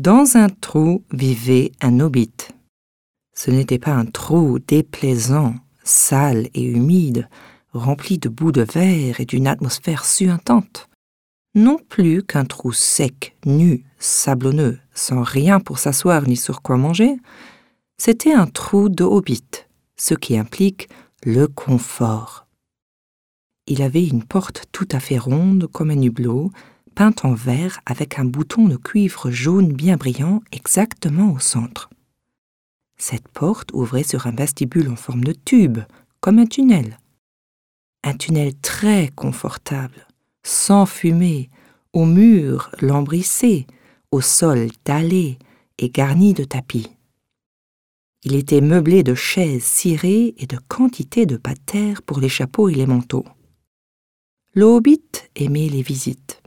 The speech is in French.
Dans un trou vivait un hobbit. Ce n'était pas un trou déplaisant, sale et humide, rempli de bouts de verre et d'une atmosphère suintante. Non plus qu'un trou sec, nu, sablonneux, sans rien pour s'asseoir ni sur quoi manger. C'était un trou de hobbit, ce qui implique le confort. Il avait une porte tout à fait ronde comme un hublot, peinte en vert avec un bouton de cuivre jaune bien brillant exactement au centre. Cette porte ouvrait sur un vestibule en forme de tube, comme un tunnel. Un tunnel très confortable, sans fumée, aux murs lambrissés, au sol dallé et garni de tapis. Il était meublé de chaises cirées et de quantité de patères pour les chapeaux et les manteaux. Le hobbit aimait les visites.